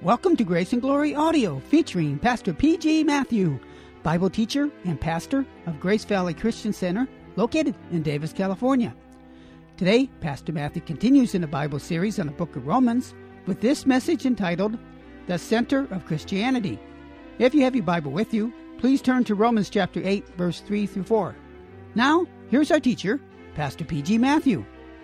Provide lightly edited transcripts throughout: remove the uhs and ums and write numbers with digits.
Welcome to Grace and Glory Audio, featuring Pastor P.G. Matthew, Bible teacher and pastor of Grace Valley Christian Center, located in Davis, California. Today, Pastor Matthew continues in the Bible series on the book of Romans with this message entitled, The Center of Christianity. If you have your Bible with you, please turn to Romans chapter 8, verse 3 through 4. Now, here's our teacher, Pastor P.G. Matthew.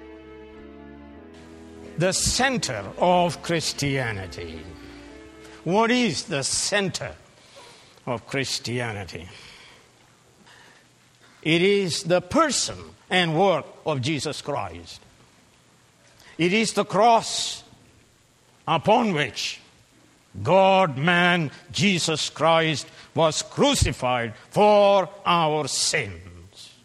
The center of Christianity. What is the center of Christianity? It is the person and work of Jesus Christ. It is the cross upon which God-man Jesus Christ was crucified for our sins.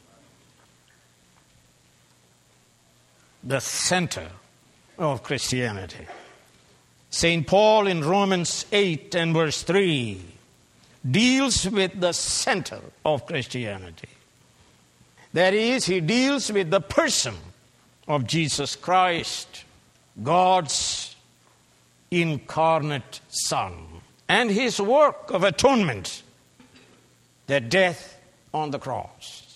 The center of Christianity. St. Paul in Romans 8 and verse 3 deals with the center of Christianity. That is, he deals with the person of Jesus Christ, God's incarnate Son, and his work of atonement, the death on the cross.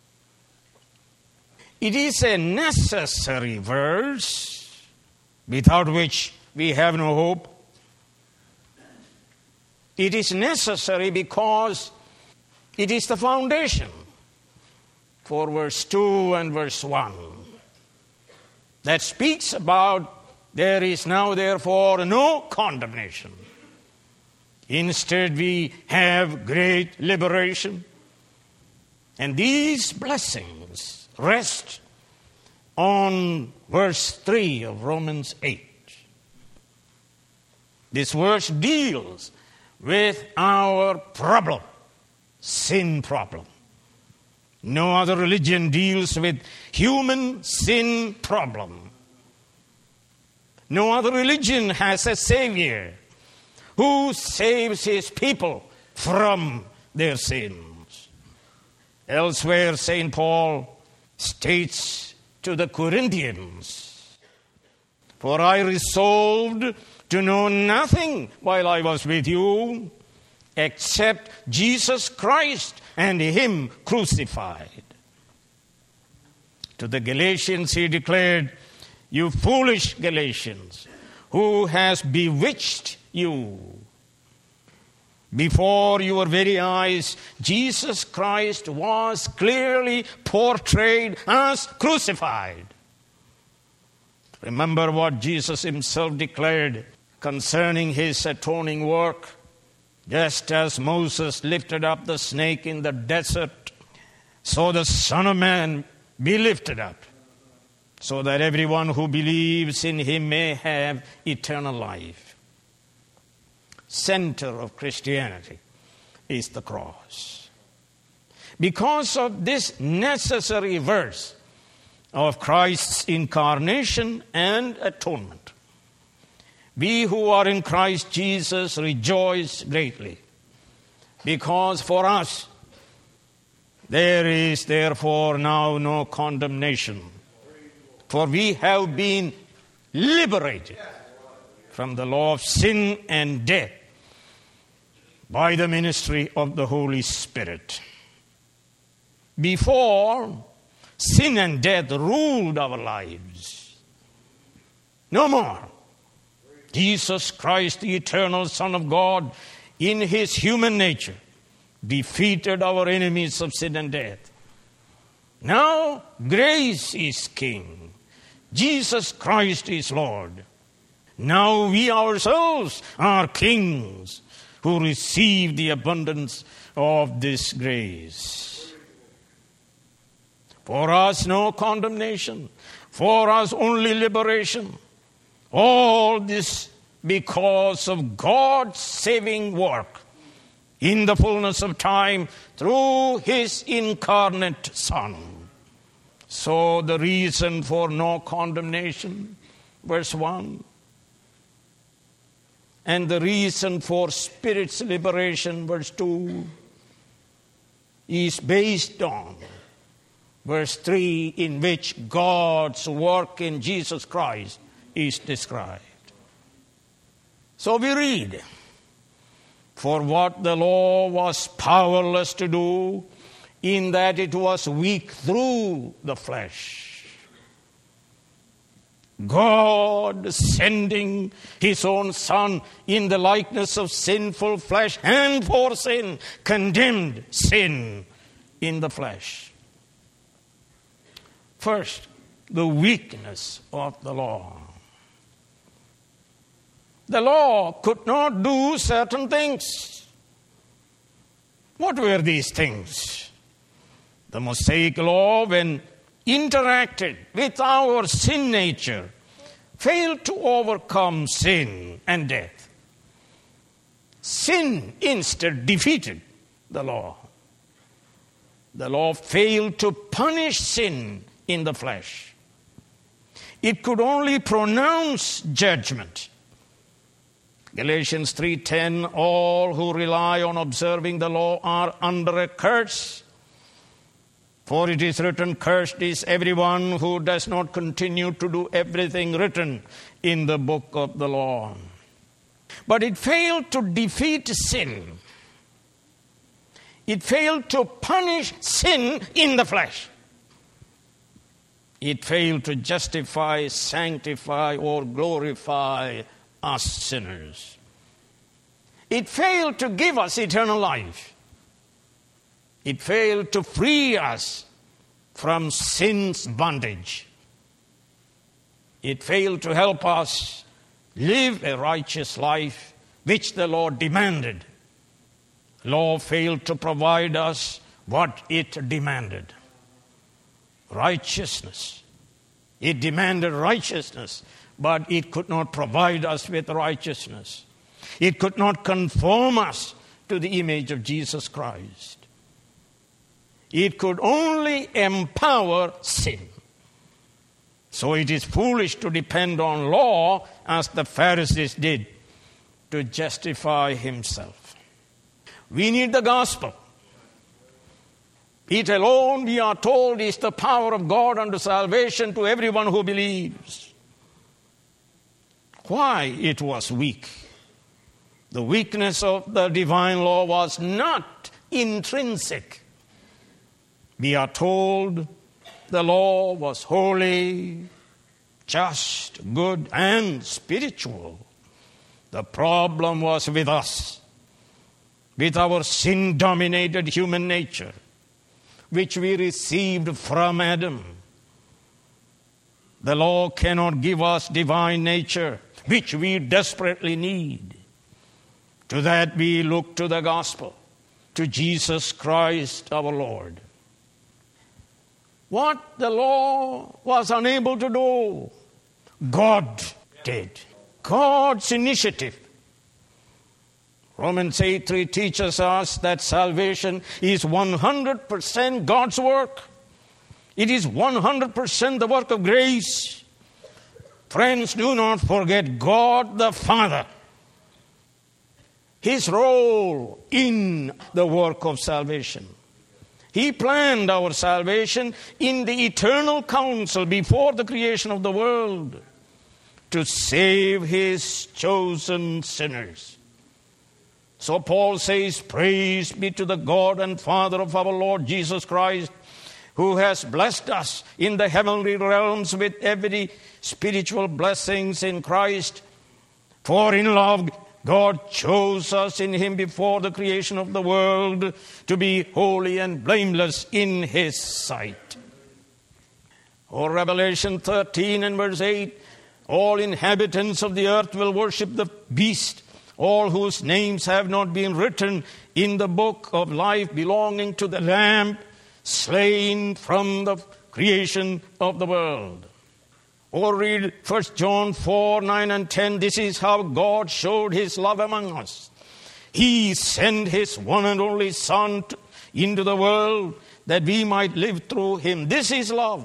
It is a necessary verse without which we have no hope. It is necessary because it is the foundation for verse 2 and verse 1 that speaks about there is now therefore no condemnation. Instead we have great liberation. And these blessings rest on verse 3 of Romans 8. This verse deals with our problem, sin problem. No other religion deals with human sin problem. No other religion has a Savior who saves his people from their sins. Elsewhere, St. Paul states to the Corinthians, "For I resolved to know nothing while I was with you except Jesus Christ and him crucified." To the Galatians he declared, "You foolish Galatians, who has bewitched you? Before your very eyes, Jesus Christ was clearly portrayed as crucified." Remember what Jesus himself declared concerning his atoning work. Just as Moses lifted up the snake in the desert, so the Son of Man be lifted up, so that everyone who believes in him may have eternal life. Center of Christianity is the cross. Because of this necessary verse of Christ's incarnation and atonement, we who are in Christ Jesus rejoice greatly, because for us there is therefore now no condemnation, for we have been liberated from the law of sin and death by the ministry of the Holy Spirit. Before, sin and death ruled our lives. No more. Jesus Christ, the eternal Son of God, in his human nature, defeated our enemies of sin and death. Now, grace is King. Jesus Christ is Lord. Now we ourselves are kings who receive the abundance of this grace. For us, no condemnation. For us, only liberation. All this because of God's saving work in the fullness of time through his incarnate Son. So the reason for no condemnation, verse 1, and the reason for spirit's liberation, verse 2, is based on verse 3, in which God's work in Jesus Christ is described. So we read, for what the law was powerless to do, in that it was weak through the flesh. God, sending his own Son in the likeness of sinful flesh and for sin, condemned sin in the flesh. First, the weakness of the law. The law could not do certain things. What were these things? The Mosaic law, when interacted with our sin nature, failed to overcome sin and death. Sin instead defeated the law. The law failed to punish sin in the flesh. It could only pronounce judgment. Galatians 3:10, all who rely on observing the law are under a curse. For it is written, cursed is everyone who does not continue to do everything written in the book of the law. But it failed to defeat sin. It failed to punish sin in the flesh. It failed to justify, sanctify, or glorify us sinners. It failed to give us eternal life. It failed to free us from sin's bondage. It failed to help us live a righteous life which the Lord demanded. Law failed to provide us what it demanded. Righteousness. It demanded righteousness, but it could not provide us with righteousness. It could not conform us to the image of Jesus Christ. It could only empower sin. So it is foolish to depend on law as the Pharisees did to justify himself. We need the gospel. It alone, we are told, is the power of God unto salvation to everyone who believes. Why it was weak? The weakness of the divine law was not intrinsic. We are told the law was holy, just, good, and spiritual. The problem was with us, with our sin-dominated human nature, which we received from Adam. The law cannot give us divine nature, which we desperately need. To that we look to the gospel, to Jesus Christ our Lord. What the law was unable to do, God did. God's initiative. Romans 8:3 teaches us that salvation is 100% God's work. It is 100% the work of grace. Friends, do not forget God the Father, His role in the work of salvation. He planned our salvation in the eternal counsel before the creation of the world to save His chosen sinners. So Paul says, praise be to the God and Father of our Lord Jesus Christ, who has blessed us in the heavenly realms with every spiritual blessings in Christ. For in love God chose us in Him before the creation of the world to be holy and blameless in His sight. Or Revelation 13 and verse 8, all inhabitants of the earth will worship the beast, all whose names have not been written in the book of life belonging to the Lamb slain from the creation of the world. Or read 1 John 4, 9 and 10. This is how God showed His love among us. He sent His one and only Son into the world that we might live through Him. This is love.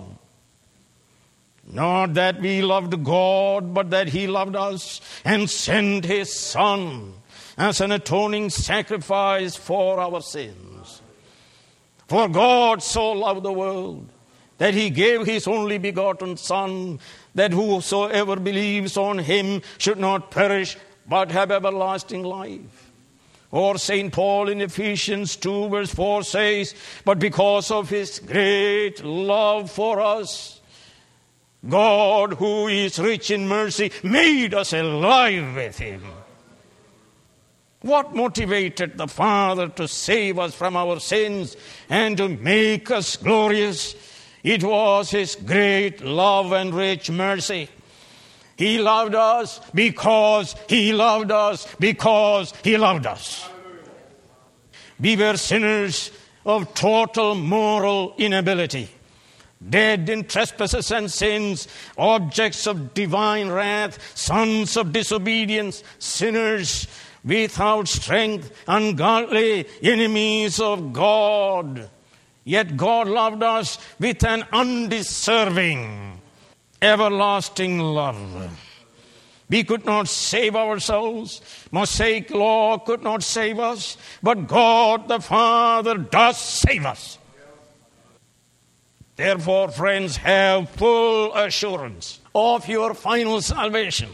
Not that we loved God, but that He loved us and sent His Son as an atoning sacrifice for our sins. For God so loved the world that He gave His only begotten Son, that whosoever believes on Him should not perish, but have everlasting life. Or St. Paul in Ephesians 2 verse 4 says, but because of his great love for us, God, who is rich in mercy, made us alive with him. What motivated the Father to save us from our sins and to make us glorious? It was his great love and rich mercy. He loved us because he loved us because he loved us. We were sinners of total moral inability, dead in trespasses and sins, objects of divine wrath, sons of disobedience, sinners without strength, ungodly, enemies of God. Yet God loved us with an undeserving, everlasting love. We could not save ourselves. Mosaic law could not save us. But God the Father does save us. Therefore, friends, have full assurance of your final salvation.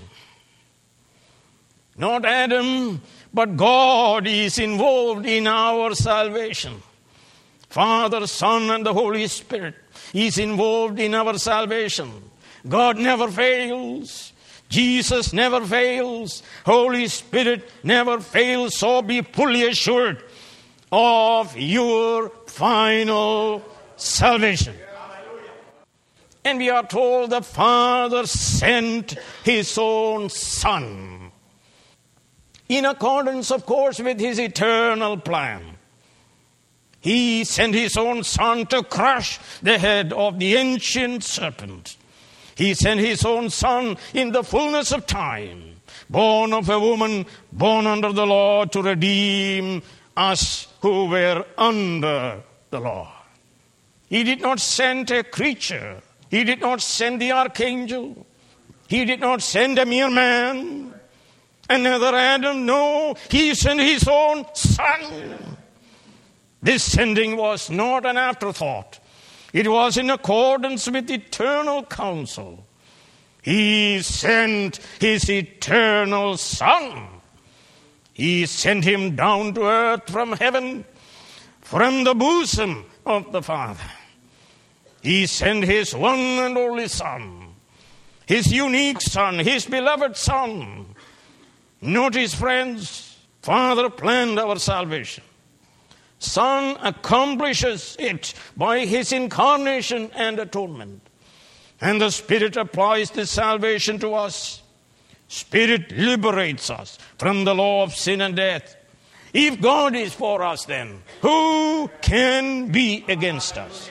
Not Adam, but God is involved in our salvation. Father, Son, and the Holy Spirit is involved in our salvation. God never fails. Jesus never fails. Holy Spirit never fails. So be fully assured of your final salvation. And we are told the Father sent his own Son, in accordance, of course, with his eternal plan. He sent his own Son to crush the head of the ancient serpent. He sent his own Son in the fullness of time, born of a woman, born under the law, to redeem us who were under the law. He did not send a creature. He did not send the archangel. He did not send a mere man, another Adam. No, he sent his own Son. This sending was not an afterthought. It was in accordance with eternal counsel. He sent his eternal Son. He sent him down to earth from heaven, from the bosom of the Father. He sent his one and only Son, his unique Son, his beloved Son. Notice, friends, Father planned our salvation. Son accomplishes it by his incarnation and atonement. And the Spirit applies this salvation to us. Spirit liberates us from the law of sin and death. If God is for us, then who can be against us?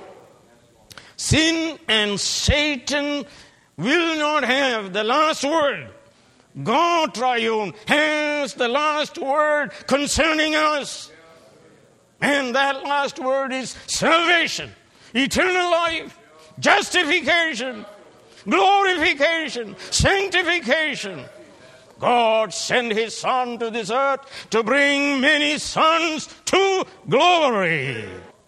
Sin and Satan will not have the last word. God triune has the last word concerning us. And that last word is salvation, eternal life, justification, glorification, sanctification. God sent his Son to this earth to bring many sons to glory.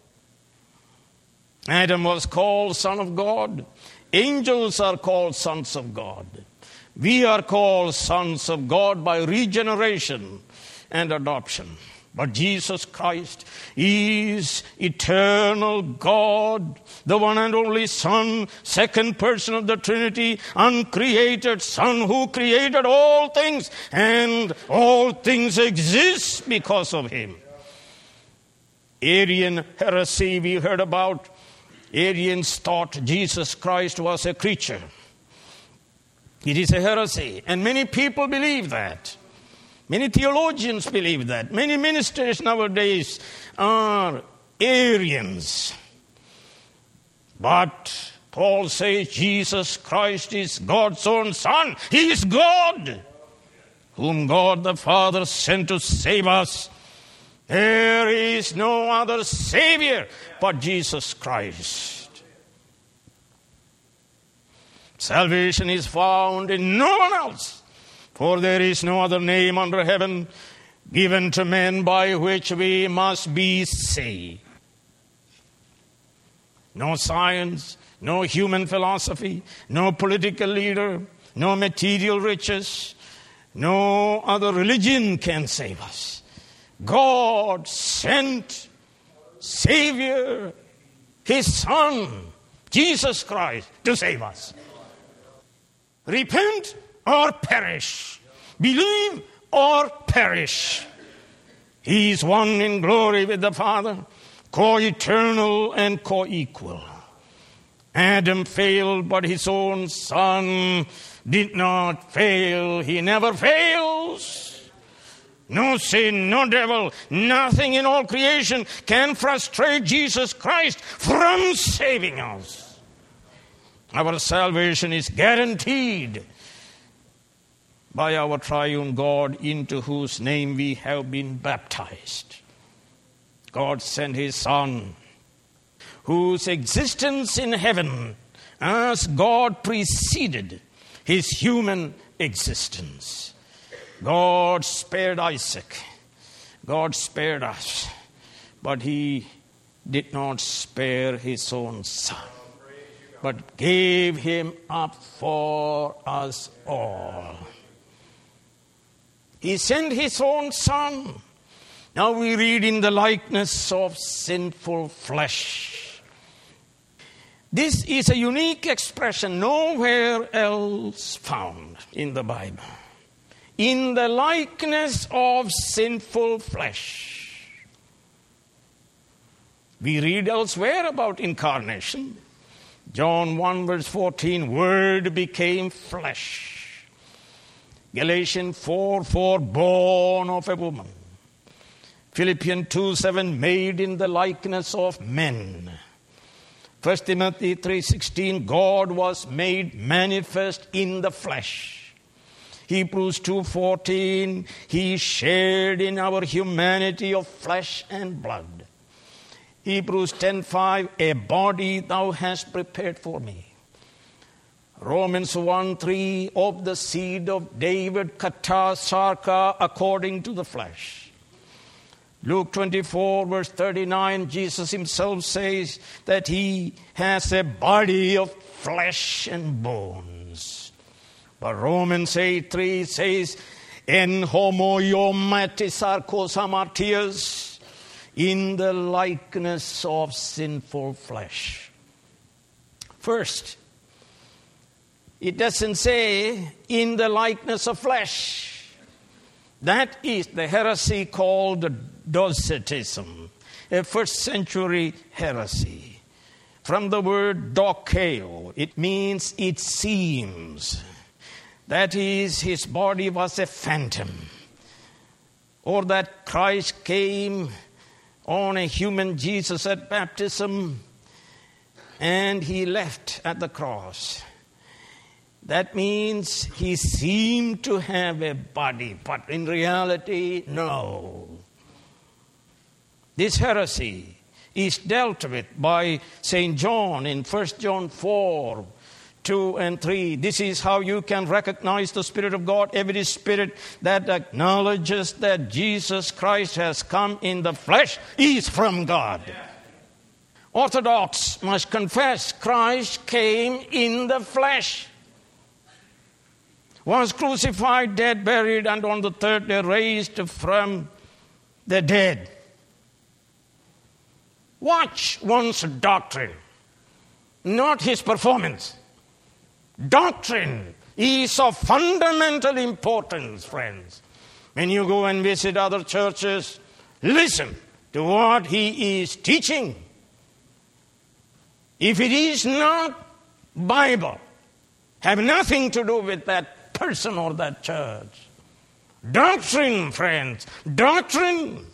Adam was called Son of God. Angels are called sons of God. We are called sons of God by regeneration and adoption. But Jesus Christ is eternal God, the one and only Son, second person of the Trinity, uncreated Son who created all things, and all things exist because of him. Arian heresy we heard about. Arians thought Jesus Christ was a creature. It is a heresy, and many people believe that. Many theologians believe that. Many ministers nowadays are Arians. But Paul says Jesus Christ is God's own Son. He is God, whom God the Father sent to save us. There is no other Savior but Jesus Christ. Salvation is found in no one else. For there is no other name under heaven given to men by which we must be saved. No science, no human philosophy, no political leader, no material riches, No other religion can save us. God sent Savior, His Son, Jesus Christ, to save us. Repent or perish. Believe or perish. He is one in glory with the Father, co-eternal and co-equal. Adam failed, but his own Son did not fail. He never fails. No sin, no devil, nothing in all creation can frustrate Jesus Christ from saving us. Our salvation is guaranteed by our triune God, into whose name we have been baptized. God sent His Son, whose existence in heaven as God preceded His human existence. God spared Isaac. God spared us. But He did not spare His own Son, but gave Him up for us all. He sent His own Son. Now we read, in the likeness of sinful flesh. This is a unique expression nowhere else found in the Bible. In the likeness of sinful flesh. We read elsewhere about incarnation. John 1 verse 14, Word became flesh. Galatians 4:4, born of a woman. Philippians 2:7, made in the likeness of men. 1 Timothy 3:16, God was made manifest in the flesh. Hebrews 2:14, He shared in our humanity of flesh and blood. Hebrews 10:5, a body thou hast prepared for me. Romans 1:3, of the seed of David, kata sarka, according to the flesh. Luke 24 verse 39, Jesus Himself says that He has a body of flesh and bones. But Romans 8:3 says, en homoiomatisarkos hamartias, in the likeness of sinful flesh. First, it doesn't say in the likeness of flesh. That is the heresy called Docetism, a first century heresy. From the word dokeo, it means it seems. That is, His body was a phantom. Or that Christ came on a human Jesus at baptism and He left at the cross. That means He seemed to have a body, but in reality, no. This heresy is dealt with by St. John in 1 John 4, 2 and 3. This is how you can recognize the Spirit of God. Every spirit that acknowledges that Jesus Christ has come in the flesh is from God. Orthodox must confess Christ came in the flesh, was crucified, dead, buried, and on the third day raised from the dead. Watch one's doctrine, not his performance. Doctrine is of fundamental importance, friends. When you go and visit other churches, listen to what he is teaching. If it is not Bible, have nothing to do with that person or that church. Doctrine, friends, doctrine.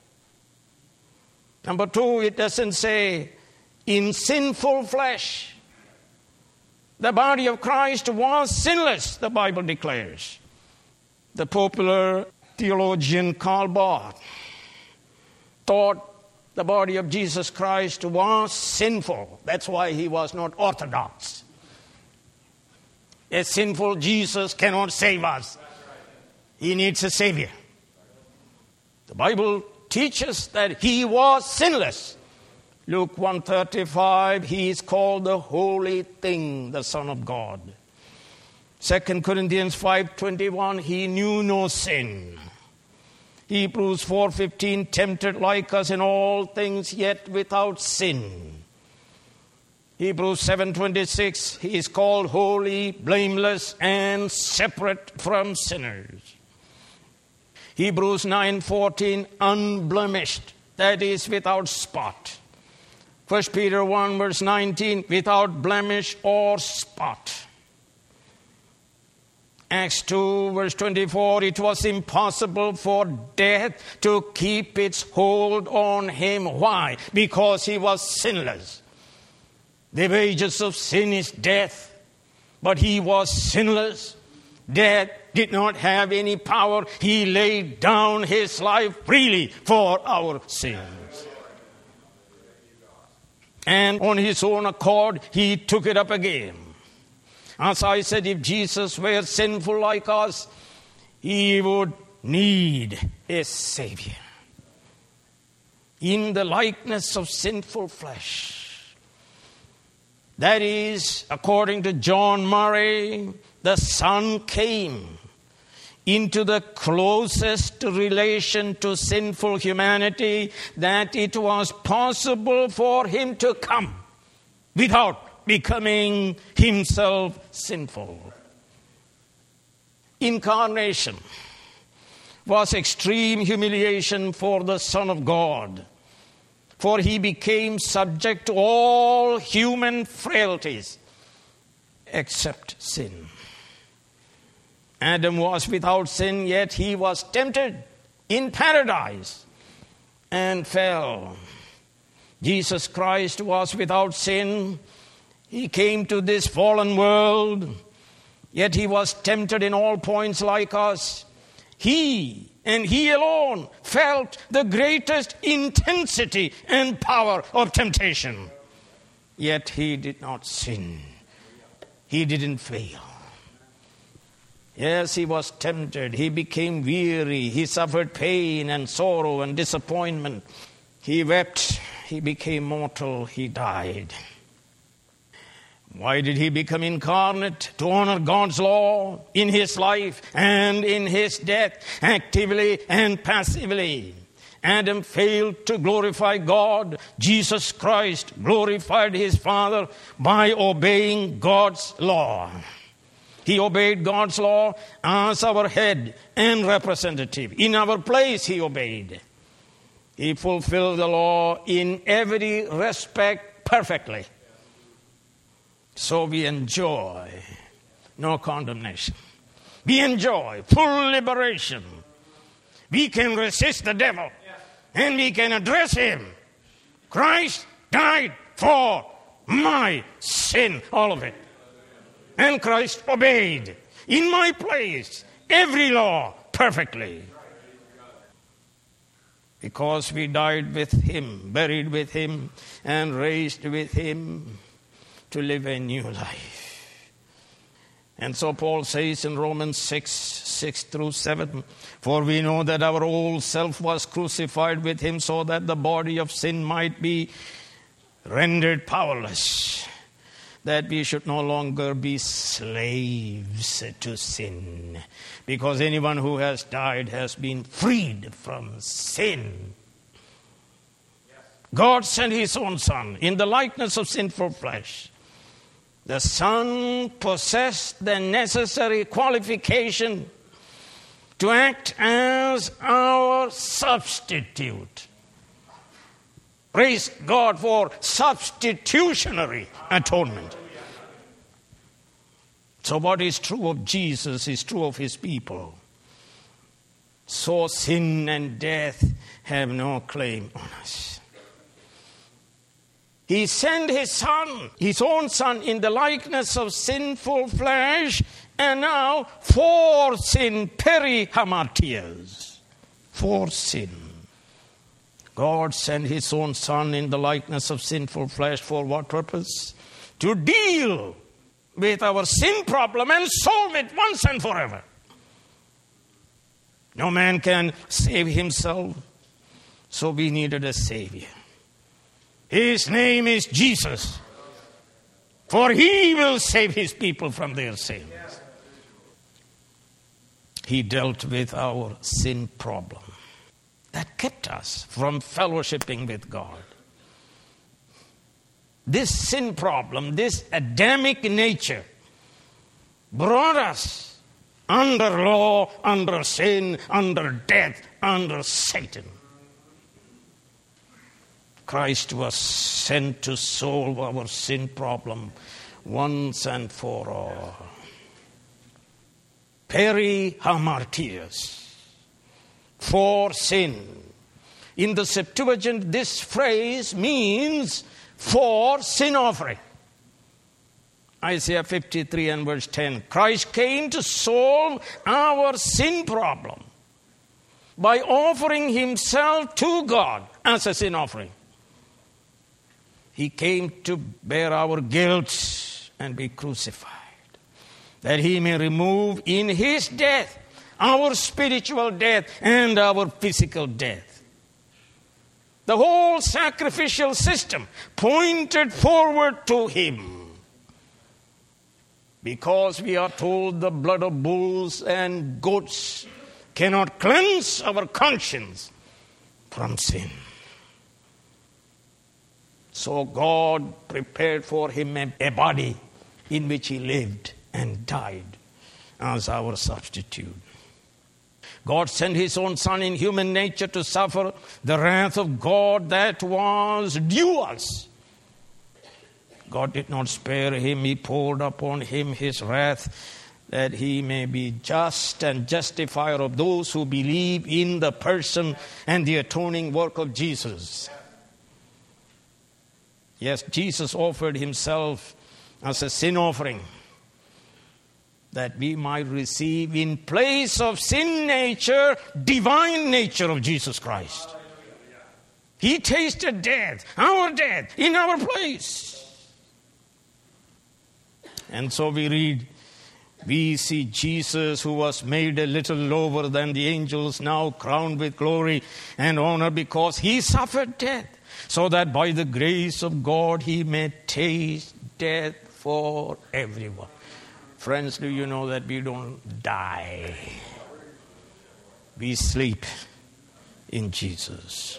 Number two, it doesn't say in sinful flesh. The body of Christ was sinless, the Bible declares. The popular theologian Karl Barth thought the body of Jesus Christ was sinful. That's why he was not orthodox. A sinful Jesus cannot save us. He needs a Savior. The Bible teaches that he was sinless. Luke 1:35, he is called the Holy Thing, the Son of God. 2 Corinthians 5:21, he knew no sin. Hebrews 4:15, tempted like us in all things, yet without sin. Hebrews 7:26, he is called holy, blameless, and separate from sinners. Hebrews 9:14, unblemished, that is without spot. 1 Peter 1 verse 19, without blemish or spot. Acts 2 verse 24, it was impossible for death to keep its hold on him. Why? Because he was sinless. The wages of sin is death, but he was sinless. Death did not have any power. He laid down his life freely for our sins. And on his own accord, he took it up again. As I said, if Jesus were sinful like us, he would need a Savior. In the likeness of sinful flesh. That is, according to John Murray, the Son came into the closest relation to sinful humanity that it was possible for him to come without becoming himself sinful. Incarnation was extreme humiliation for the Son of God, for he became subject to all human frailties except sin. Adam was without sin, yet he was tempted in paradise and fell. Jesus Christ was without sin. He came to this fallen world, yet he was tempted in all points like us. He and he alone felt the greatest intensity and power of temptation. Yet he did not sin. He didn't fail. Yes, he was tempted. He became weary. He suffered pain and sorrow and disappointment. He wept. He became mortal. He died. Why did he become incarnate? To honor God's law in his life and in his death, actively and passively. Adam failed to glorify God. Jesus Christ glorified his Father by obeying God's law. He obeyed God's law as our head and representative. In our place, he obeyed. He fulfilled the law in every respect perfectly. So we enjoy no condemnation. We enjoy full liberation. We can resist the devil and we can address him. Christ died for my sin, all of it. And Christ obeyed in my place every law perfectly. Because we died with him, buried with him, and raised with him to live a new life. And so Paul says in Romans 6:6-7, for we know that our old self was crucified with him so that the body of sin might be rendered powerless, that we should no longer be slaves to sin, because anyone who has died has been freed from sin. God sent his own Son in the likeness of sinful flesh. The Son possessed the necessary qualification to act as our substitute. Praise God for substitutionary atonement. So what is true of Jesus is true of his people. So sin and death have no claim on us. He sent his Son, his own Son, in the likeness of sinful flesh, and now for sin, perihamartias, for sin. God sent his own Son in the likeness of sinful flesh for what purpose? To deal with our sin problem and solve it once and forever. No man can save himself, so we needed a Savior. His name is Jesus, for he will save his people from their sins. he dealt with our sin problem that kept us from fellowshipping with God. This sin problem, this Adamic nature, brought us under law, under sin, under death, under Satan. Christ was sent to solve our sin problem once and for all. Peri hamartias, for sin. In the Septuagint, this phrase means for sin offering. Isaiah 53 and verse 10. Christ came to solve our sin problem by offering himself to God as a sin offering. He came to bear our guilt and be crucified, that he may remove in his death our spiritual death and our physical death. The whole sacrificial system pointed forward to him. Because we are told the blood of bulls and goats cannot cleanse our conscience from sin. So God prepared for him a body in which he lived and died as our substitute. God sent his own Son in human nature to suffer the wrath of God that was due us. God did not spare him. He poured upon him his wrath that he may be just and justifier of those who believe in the person and the atoning work of Jesus. Yes, Jesus offered himself as a sin offering that we might receive in place of sin nature, divine nature of Jesus Christ. He tasted death, our death, in our place. And so we see Jesus, who was made a little lower than the angels, now crowned with glory and honor because he suffered death, so that by the grace of God he may taste death for everyone. Friends, do you know that we don't die? We sleep in Jesus.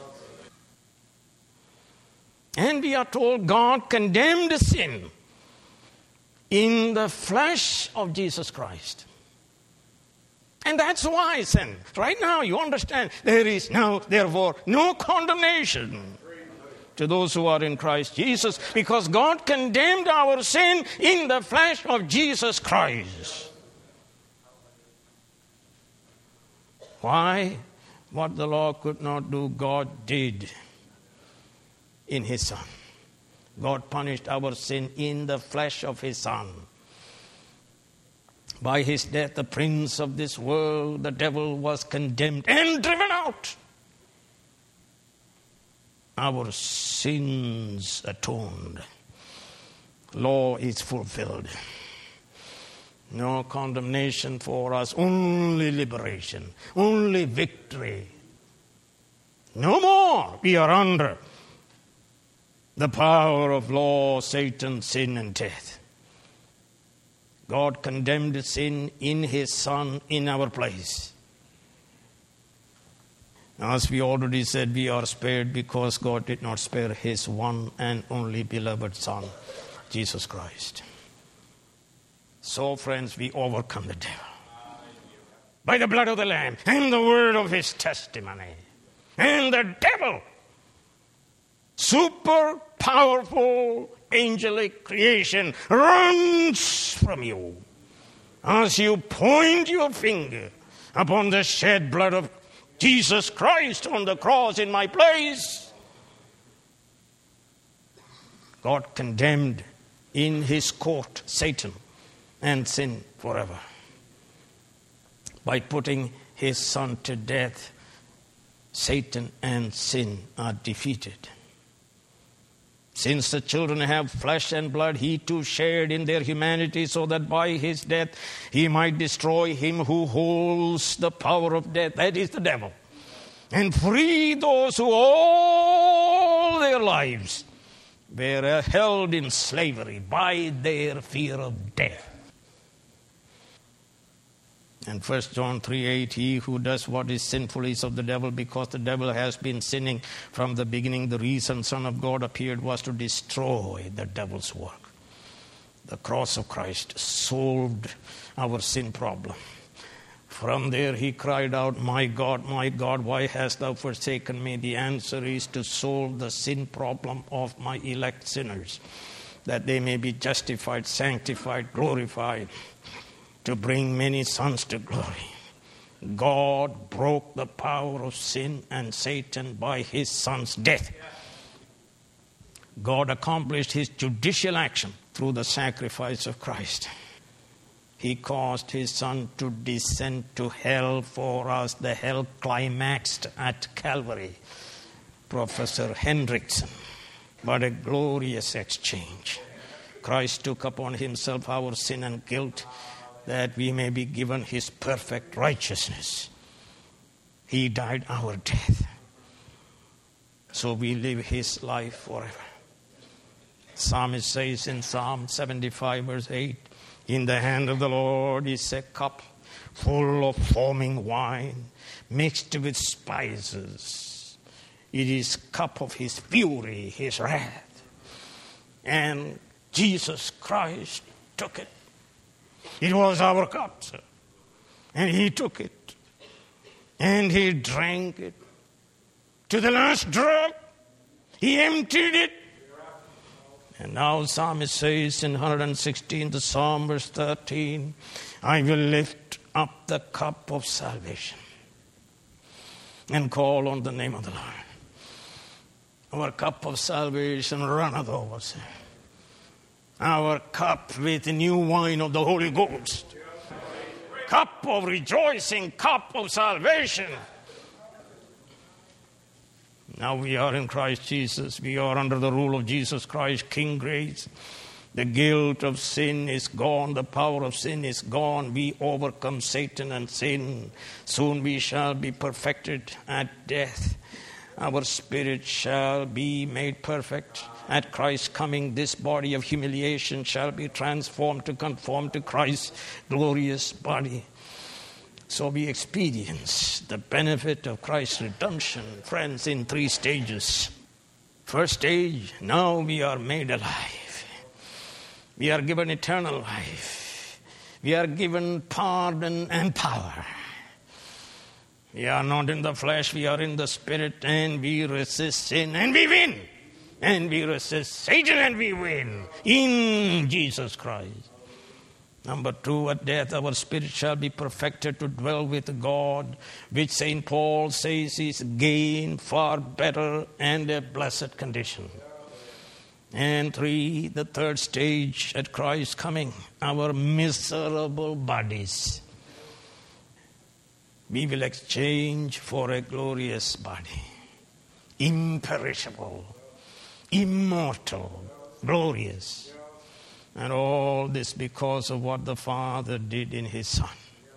And we are told God condemned sin in the flesh of Jesus Christ. And that's why sin. Right now, you understand, there is now, therefore, no condemnation to those who are in Christ Jesus, because God condemned our sin in the flesh of Jesus Christ. Why? What the law could not do, God did in his Son. God punished our sin in the flesh of his Son. By his death, the prince of this world, the devil, was condemned and driven out. Our sins atoned. Law is fulfilled. No condemnation for us, only liberation, only victory. No more we are under the power of law, Satan, sin, and death. God condemned sin in his Son in our place. As we already said, we are spared because God did not spare his one and only beloved Son, Jesus Christ. So, friends, we overcome the devil by the blood of the Lamb and the word of his testimony. And the devil, super powerful angelic creation, runs from you as you point your finger upon the shed blood of Jesus Christ on the cross in my place. God condemned in his court Satan and sin forever by putting his Son to death. Satan and sin are defeated. Since the children have flesh and blood, he too shared in their humanity, so that by his death he might destroy him who holds the power of death, that is the devil, and free those who all their lives were held in slavery by their fear of death. And 1 John 3:8, he who does what is sinful is of the devil, because the devil has been sinning from the beginning. The reason Son of God appeared was to destroy the devil's work. The cross of Christ solved our sin problem. From there he cried out, my God, why hast thou forsaken me? The answer is to solve the sin problem of my elect sinners, that they may be justified, sanctified, glorified, to bring many sons to glory. God broke the power of sin and Satan by his Son's death. God accomplished his judicial action through the sacrifice of Christ. He caused his Son to descend to hell for us. The hell climaxed at Calvary. Professor Hendrickson. But a glorious exchange. Christ took upon himself our sin and guilt, that we may be given his perfect righteousness. He died our death, so we live his life forever. Psalmist says in Psalm 75 verse 8, in the hand of the Lord is a cup full of foaming wine, mixed with spices. It is cup of his fury, his wrath. And Jesus Christ took it. It was our cup, sir. And he took it. And he drank it. To the last drop, he emptied it. And now Psalmist says in 116, the Psalm verse 13, I will lift up the cup of salvation and call on the name of the Lord. Our cup of salvation runneth over, sir. Our cup with the new wine of the Holy Ghost. Cup of rejoicing, cup of salvation. Now we are in Christ Jesus. We are under the rule of Jesus Christ, King Grace. The guilt of sin is gone. The power of sin is gone. We overcome Satan and sin. Soon we shall be perfected at death. Our spirit shall be made perfect. At Christ's coming, this body of humiliation shall be transformed to conform to Christ's glorious body. So we experience the benefit of Christ's redemption, friends, in 3 stages. First stage, now we are made alive. We are given eternal life. We are given pardon and power. We are not in the flesh, we are in the spirit, and we resist sin and we win. And we resist Satan and we win in Jesus Christ. Number 2, at death our spirit shall be perfected to dwell with God, which St. Paul says is gain, far better and a blessed condition. And 3, the third stage at Christ's coming, our miserable bodies we will exchange for a glorious body, imperishable, immortal, glorious. And all this because of what the Father did in his Son.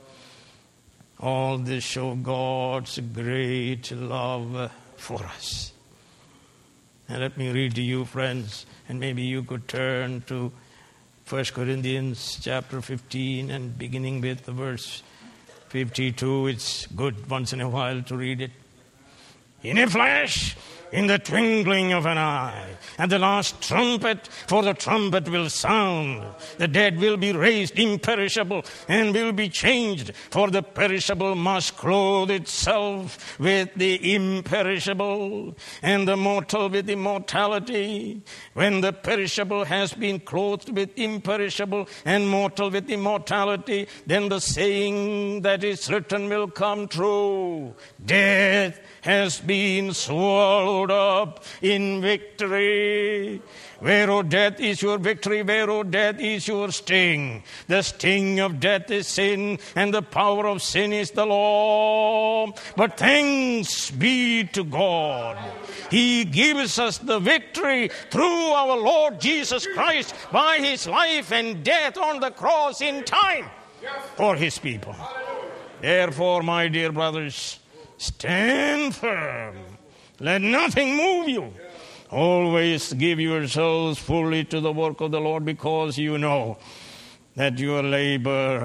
All this show God's great love for us. And let me read to you, friends, and maybe you could turn to 1 Corinthians chapter 15 and beginning with the verse 52. It's good once in a while to read it. In a flash, in the twinkling of an eye, at the last trumpet, for the trumpet will sound. The dead will be raised imperishable and will be changed, for the perishable must clothe itself with the imperishable, and the mortal with immortality. When the perishable has been clothed with imperishable and mortal with immortality, then the saying that is written will come true. Death has been swallowed up in victory. Where, O death, is your victory? Where, O death, is your sting? The sting of death is sin, and the power of sin is the law. But thanks be to God. He gives us the victory through our Lord Jesus Christ by his life and death on the cross in time for his people. Therefore, my dear brothers, stand firm. Let nothing move you. Always give yourselves fully to the work of the Lord, because you know that your labor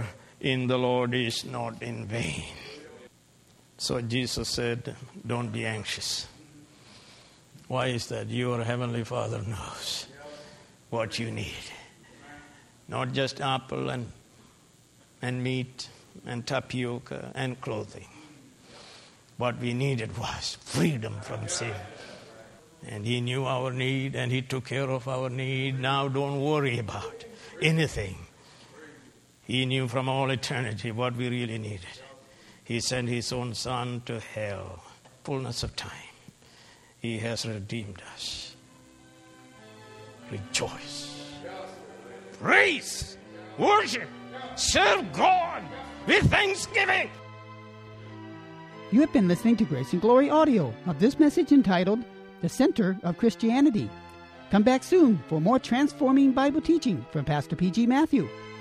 in the Lord is not in vain. So Jesus said, don't be anxious. Why is that? Your Heavenly Father knows what you need. Not just apple and meat and tapioca and clothing. What we needed was freedom from sin. And He knew our need and He took care of our need. Now don't worry about anything. He knew from all eternity what we really needed. He sent His own Son to hell. Fullness of time. He has redeemed us. Rejoice. Praise. Worship. Serve God with thanksgiving. You have been listening to Grace and Glory audio of this message entitled, The Center of Christianity. Come back soon for more transforming Bible teaching from Pastor P.G. Matthew.